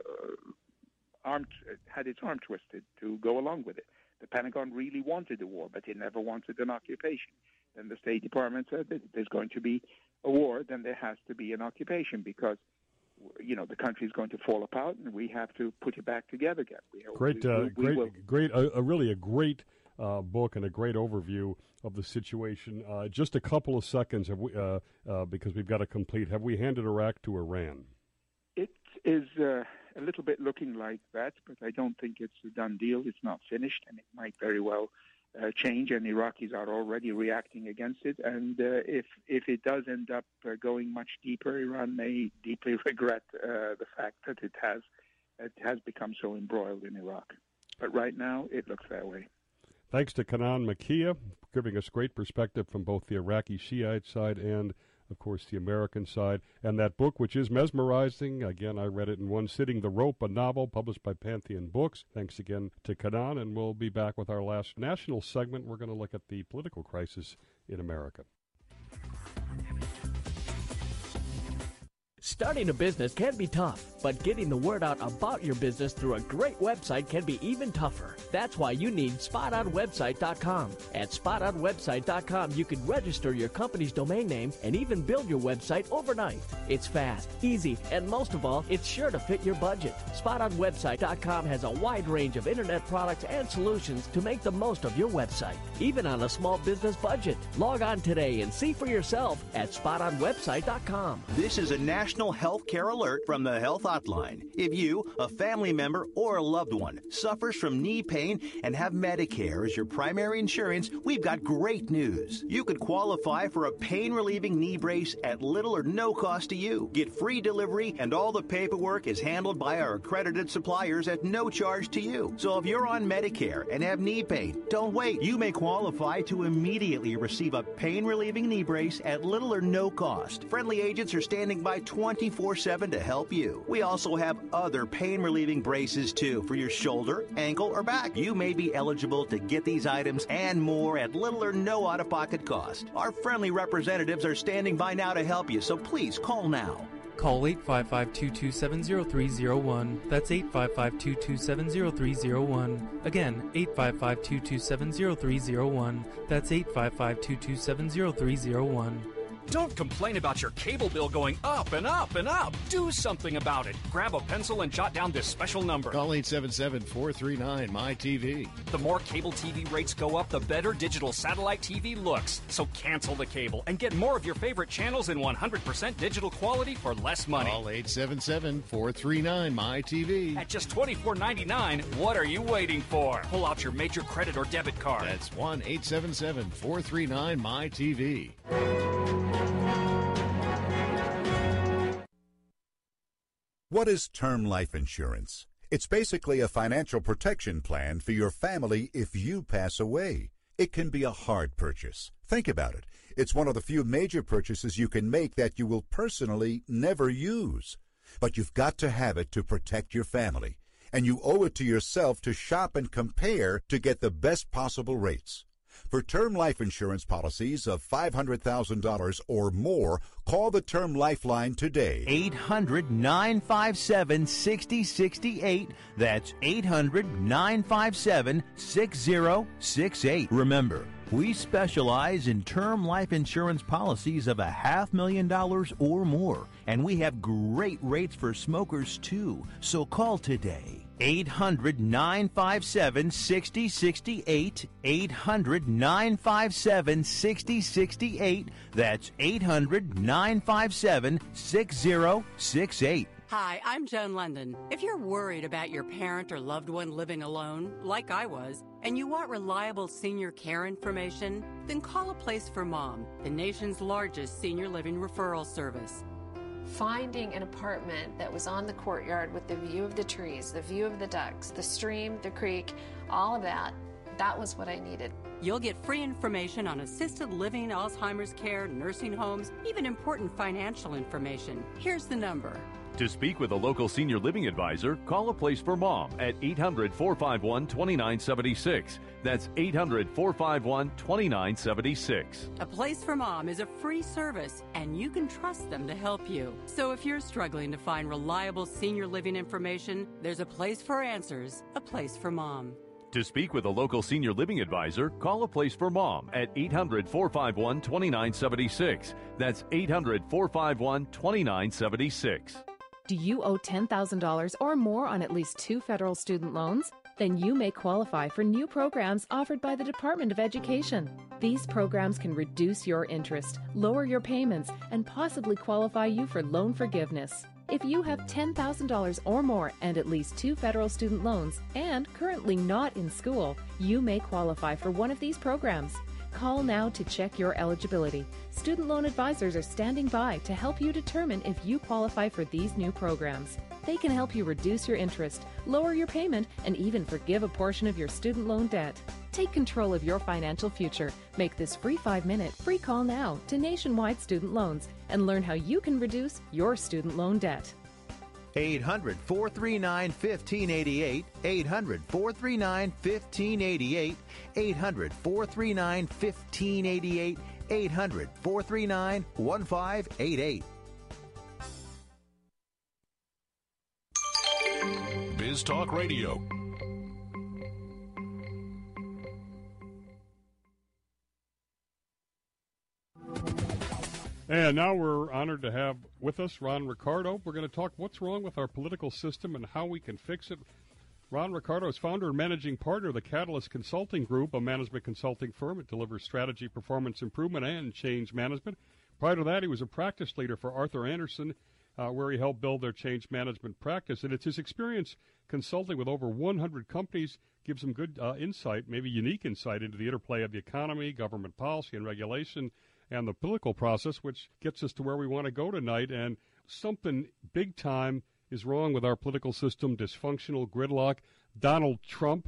[SPEAKER 5] had its arm twisted to go along with it. The Pentagon really wanted a war, but it never wanted an occupation. Then the State Department said that if there's going to be a war, then there has to be an occupation because, the country is going to fall apart, and we have to put it back together again.
[SPEAKER 4] Really a great book and a great overview of the situation. Just a couple of seconds, because we've got to complete. Have we handed Iraq to Iran?
[SPEAKER 5] It is a little bit looking like that, but I don't think it's a done deal. It's not finished, and it might very well change, and Iraqis are already reacting against it. And if it does end up going much deeper, Iran may deeply regret the fact that it has become so embroiled in Iraq. But right now, it looks that way.
[SPEAKER 4] Thanks to Kanan Makia, giving us great perspective from both the Iraqi Shiite side and, of course, the American side. And that book, which is mesmerizing, again, I read it in one sitting, The Rope, a novel published by Pantheon Books. Thanks again to Kanan, and we'll be back with our last national segment. We're going to look at the political crisis in America.
[SPEAKER 7] Starting a business can be tough, but getting the word out about your business through a great website can be even tougher. That's why you need SpotOnWebsite.com. At SpotOnWebsite.com, you can register your company's domain name and even build your website overnight. It's fast, easy, and most of all, it's sure to fit your budget. SpotOnWebsite.com has a wide range of internet products and solutions to make the most of your website, even on a small business budget. Log on today and see for yourself at SpotOnWebsite.com.
[SPEAKER 9] This is a national health care alert from the Health Hotline. If you, a family member, or a loved one suffers from knee pain and have Medicare as your primary insurance, we've got great news. You could qualify for a pain-relieving knee brace at little or no cost to you. Get free delivery, and all the paperwork is handled by our accredited suppliers at no charge to you. So if you're on Medicare and have knee pain, don't wait. You may qualify to immediately receive a pain-relieving knee brace at little or no cost. Friendly agents are standing by 24/7 to help you. We also have other pain-relieving braces, too, for your shoulder, ankle, or back. You may be eligible to get these items and more at little or no out-of-pocket cost. Our friendly representatives are standing by now to help you, so please call now.
[SPEAKER 23] Call 855-227-0301. That's 855-227-0301. Again, 855-227-0301. That's 855-227-0301.
[SPEAKER 24] Don't complain about your cable bill going up and up and up. Do something about it. Grab a pencil and jot down this special number.
[SPEAKER 25] Call 877-439-MY-TV.
[SPEAKER 24] The more cable TV rates go up, the better digital satellite TV looks. So cancel the cable and get more of your favorite channels in 100% digital quality for less money.
[SPEAKER 25] Call 877-439-MY-TV.
[SPEAKER 24] At just $24.99, what are you waiting for? Pull out your major credit or debit card.
[SPEAKER 25] That's 1-877-439-MY-TV.
[SPEAKER 26] What is term life insurance? It's basically a financial protection plan for your family if you pass away. It can be a hard purchase. Think about it. It's one of the few major purchases you can make that you will personally never use. But you've got to have it to protect your family. And you owe it to yourself to shop and compare to get the best possible rates. For term life insurance policies of $500,000 or more, call the Term Lifeline today.
[SPEAKER 9] 800-957-6068. That's 800-957-6068. Remember,
[SPEAKER 15] We specialize in term life insurance policies of $500,000 or more, and we have great rates for smokers too. So call today. 800-957-6068. 800-957-6068. That's 800-957-6068.
[SPEAKER 16] Hi, I'm Joan London. If you're worried about your parent or loved one living alone, like I was, and you want reliable senior care information, then call A Place for Mom, the nation's largest senior living referral service.
[SPEAKER 8] Finding an apartment that was on the courtyard with the view of the trees, the view of the ducks, the stream, the creek, all of that, that was what I needed.
[SPEAKER 16] You'll get free information on assisted living, Alzheimer's care, nursing homes, even important financial information. Here's the number.
[SPEAKER 12] To speak with a local senior living advisor, call A Place for Mom at 800-451-2976. That's 800-451-2976.
[SPEAKER 16] A Place for Mom is a free service, and you can trust them to help you. So if you're struggling to find reliable senior living information, there's a place for answers, A Place for Mom.
[SPEAKER 12] To speak with a local senior living advisor, call A Place for Mom at 800-451-2976. That's 800-451-2976.
[SPEAKER 10] Do you owe $10,000 or more on at least 2 federal student loans? Then you may qualify for new programs offered by the Department of Education. These programs can reduce your interest, lower your payments, and possibly qualify you for loan forgiveness. If you have $10,000 or more and at least 2 federal student loans and currently not in school, you may qualify for one of these programs. Call now to check your eligibility. Student loan advisors are standing by to help you determine if you qualify for these new programs. They can help you reduce your interest, lower your payment, and even forgive a portion of your student loan debt. Take control of your financial future. Make this free 5-minute free call now to Nationwide Student Loans and learn how you can reduce your student loan debt.
[SPEAKER 15] 800-439-1588, 800-439-1588, 800-439-1588, 800-439-1588.
[SPEAKER 14] Biz Talk Radio.
[SPEAKER 4] And now we're honored to have with us Ron Ricardo. We're going to talk what's wrong with our political system and how we can fix it. Ron Ricardo is founder and managing partner of the Catalyst Consulting Group, a management consulting firm. It delivers strategy, performance improvement, and change management. Prior to that, he was a practice leader for Arthur Andersen, where he helped build their change management practice. And it's his experience consulting with over 100 companies gives him good insight, maybe unique insight into the interplay of the economy, government policy, and regulation, and the political process, which gets us to where we want to go tonight. And something big time is wrong with our political system, dysfunctional, gridlock. Donald Trump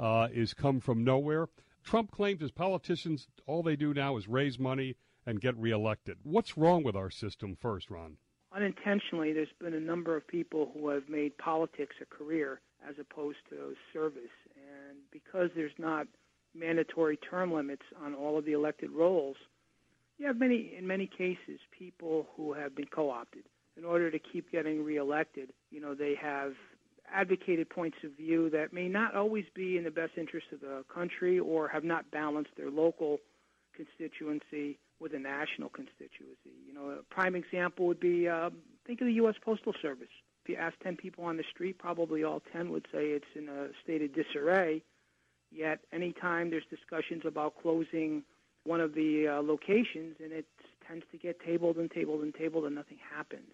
[SPEAKER 4] is come from nowhere. Trump claims as politicians all they do now is raise money and get reelected. What's wrong with our system first, Ron?
[SPEAKER 11] Unintentionally, there's been a number of people who have made politics a career as opposed to service. And because there's not mandatory term limits on all of the elected roles, you have in many cases, people who have been co-opted. In order to keep getting reelected, they have advocated points of view that may not always be in the best interest of the country or have not balanced their local constituency with a national constituency. A prime example would be, think of the U.S. Postal Service. If you ask 10 people on the street, probably all 10 would say it's in a state of disarray, yet anytime there's discussions about closing one of the locations, and it tends to get tabled and tabled and tabled, and nothing happens.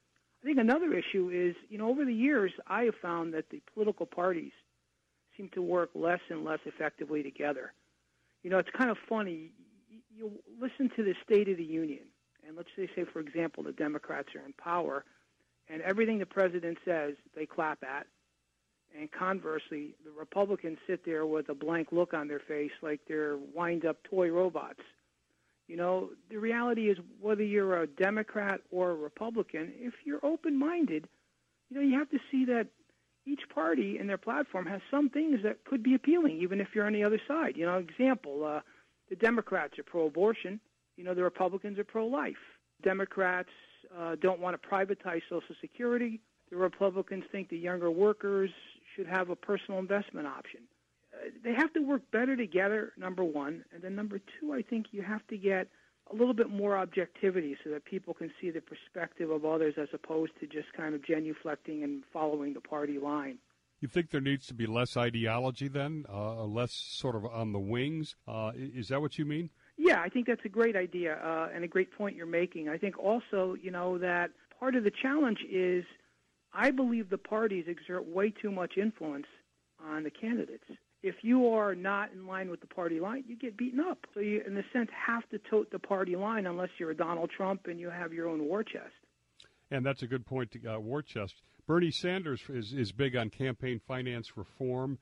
[SPEAKER 11] I think another issue is, over the years, I have found that the political parties seem to work less and less effectively together. It's kind of funny. You listen to the State of the Union, and let's say, for example, the Democrats are in power, and everything the president says, they clap at. And conversely, the Republicans sit there with a blank look on their face like they're wind-up toy robots. The reality is whether you're a Democrat or a Republican, if you're open-minded, you have to see that each party in their platform has some things that could be appealing, even if you're on the other side. Example, the Democrats are pro-abortion. The Republicans are pro-life. Democrats don't want to privatize Social Security. The Republicans think the younger workers should have a personal investment option. they have to work better together, number one. And then number two, I think you have to get a little bit more objectivity so that people can see the perspective of others as opposed to just kind of genuflecting and following the party line.
[SPEAKER 4] You think there needs to be less ideology then, less sort of on the wings? Is that what you mean?
[SPEAKER 11] Yeah, I think that's a great idea and a great point you're making. I think also, that part of the challenge is I believe the parties exert way too much influence on the candidates. If you are not in line with the party line, you get beaten up. So you, in a sense, have to tote the party line unless you're a Donald Trump and you have your own war chest.
[SPEAKER 4] And that's a good point, war chest. Bernie Sanders is big on campaign finance reform.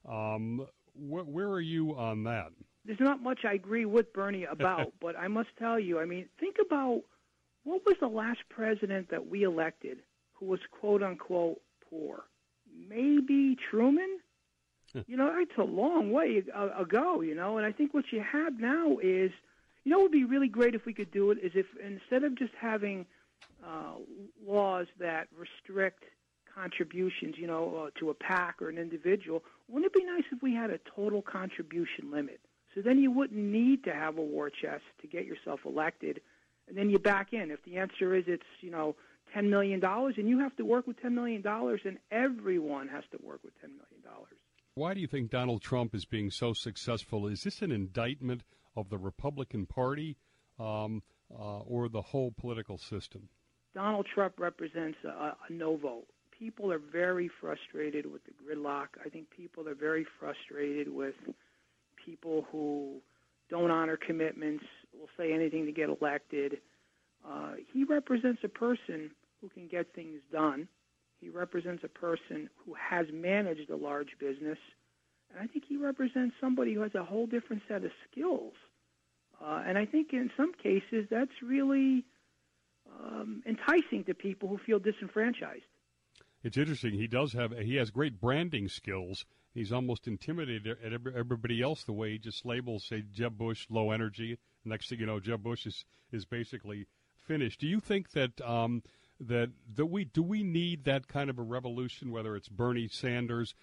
[SPEAKER 4] Where are you on that?
[SPEAKER 11] There's not much I agree with Bernie about, but I must tell you, think about what was the last president that we elected who was quote-unquote poor? Maybe Truman? It's a long way ago, and I think what you have now is, what would be really great if we could do it is if instead of just having laws that restrict contributions, to a PAC or an individual, wouldn't it be nice if we had a total contribution limit? So then you wouldn't need to have a war chest to get yourself elected, and then you back in. If the answer is it's, $10 million, and you have to work with $10 million, and everyone has to work with $10 million.
[SPEAKER 4] Why do you think Donald Trump is being so successful? Is this an indictment of the Republican Party or the whole political system?
[SPEAKER 11] Donald Trump represents a no vote. People are very frustrated with the gridlock. I think people are very frustrated with people who don't honor commitments, will say anything to get elected. He represents a person who can get things done. He represents a person who has managed a large business. And I think he represents somebody who has a whole different set of skills. And I think in some cases that's really enticing to people who feel disenfranchised.
[SPEAKER 4] It's interesting. He has great branding skills. He's almost intimidated at everybody else the way he just labels, say, Jeb Bush, low energy. Next thing you know, Jeb Bush is basically finished. Do you think that do we need that kind of a revolution, whether it's Bernie Sanders,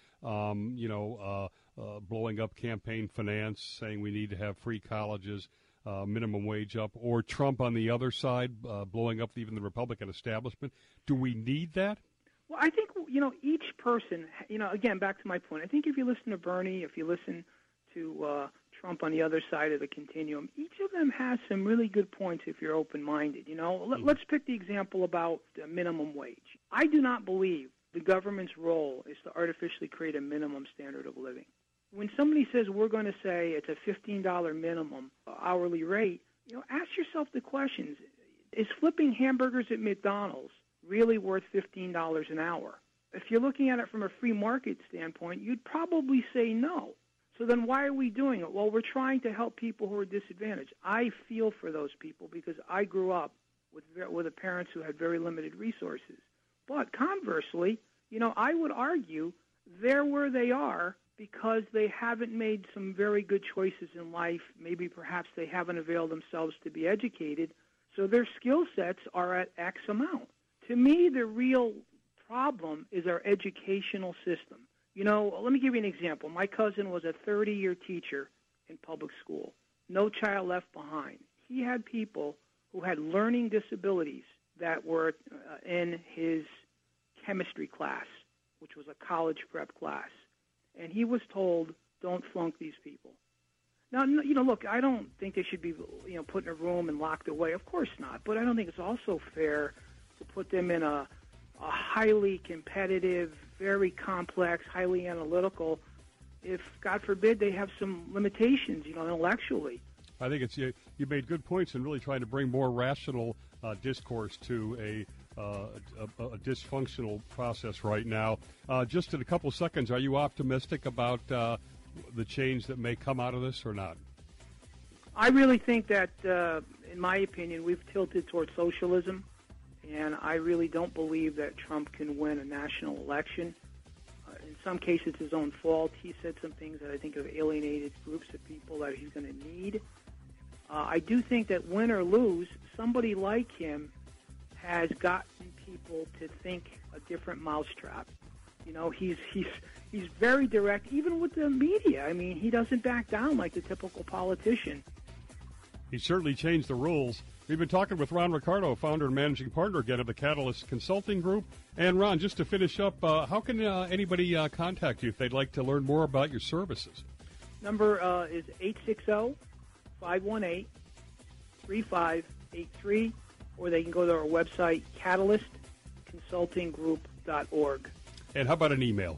[SPEAKER 4] blowing up campaign finance, saying we need to have free colleges, minimum wage up, or Trump on the other side, blowing up even the Republican establishment? Do we need that?
[SPEAKER 11] Well, I think, each person, again, back to my point, I think if you listen to Bernie, if you listen to Trump on the other side of the continuum, each of them has some really good points if you're open-minded. Let's pick the example about the minimum wage. I do not believe the government's role is to artificially create a minimum standard of living. When somebody says we're going to say it's a $15 minimum hourly rate, ask yourself the questions. Is flipping hamburgers at McDonald's really worth $15 an hour? If you're looking at it from a free market standpoint, you'd probably say no. So then why are we doing it? Well, we're trying to help people who are disadvantaged. I feel for those people because I grew up with parents who had very limited resources. But conversely, I would argue they're where they are because they haven't made some very good choices in life. Maybe perhaps they haven't availed themselves to be educated, so their skill sets are at X amount. To me, the real problem is our educational system. Let me give you an example. My cousin was a 30-year teacher in public school. No child left behind. He had people who had learning disabilities that were in his chemistry class, which was a college prep class. And he was told, don't flunk these people. Now, look, I don't think they should be, put in a room and locked away. Of course not. But I don't think it's also fair to put them in a highly competitive, very complex, highly analytical, if, God forbid, they have some limitations, intellectually.
[SPEAKER 4] I think you made good points in really trying to bring more rational discourse to a dysfunctional process right now. Just in a couple seconds, are you optimistic about the change that may come out of this or not?
[SPEAKER 11] I really think that, in my opinion, we've tilted towards socialism. And I really don't believe that Trump can win a national election. In some cases, it's his own fault. He said some things that I think have alienated groups of people that he's going to need. I do think that win or lose, somebody like him has gotten people to think a different mousetrap. You know, he's very direct, even with the media. I mean, he doesn't back down like the typical politician.
[SPEAKER 4] He certainly changed the rules. We've been talking with Ron Ricardo, founder and managing partner again of the Catalyst Consulting Group. And Ron, just to finish up, how can anybody contact you if they'd like to learn more about your services?
[SPEAKER 11] Number is 860-518-3583, or they can go to our website, catalystconsultinggroup.org.
[SPEAKER 4] And how about an email?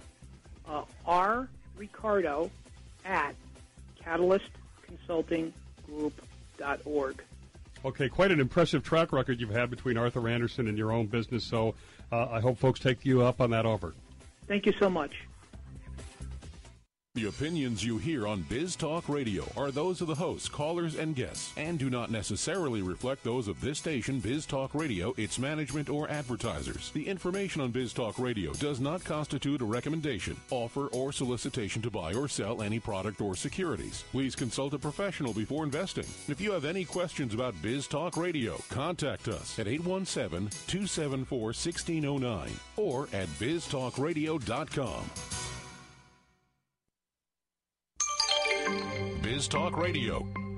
[SPEAKER 11] rricardo@catalystconsultinggroup.org.
[SPEAKER 4] Okay, quite an impressive track record you've had between Arthur Andersen and your own business, so I hope folks take you up on that offer.
[SPEAKER 11] Thank you so much.
[SPEAKER 14] The opinions you hear on Biz Talk Radio are those of the hosts, callers, and guests, and do not necessarily reflect those of this station, Biz Talk Radio, its management, or advertisers. The information on Biz Talk Radio does not constitute a recommendation, offer, or solicitation to buy or sell any product or securities. Please consult a professional before investing. If you have any questions about Biz Talk Radio, contact us at 817-274-1609 or at biztalkradio.com. Biz Talk Radio.